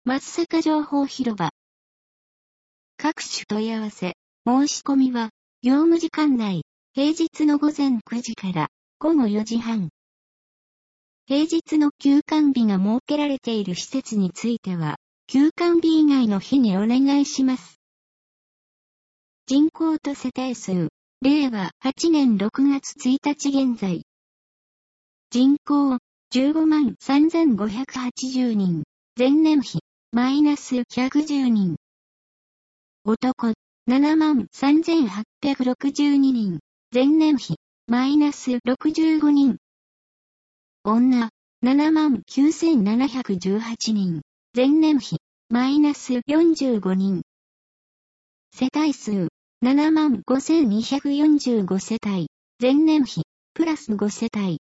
松阪情報広場。各種問い合わせ、申し込みは、業務時間内、平日の午前9時から午後4時半。平日の休館日が設けられている施設については、休館日以外の日にお願いします。人口と世帯数、令和8年6月1日現在。人口、15万3580人。前年比、マイナス110人。男、7万3862人。前年比、マイナス65人。女、7万9718人。前年比、マイナス45人。世帯数、7万5245世帯。前年比、プラス5世帯。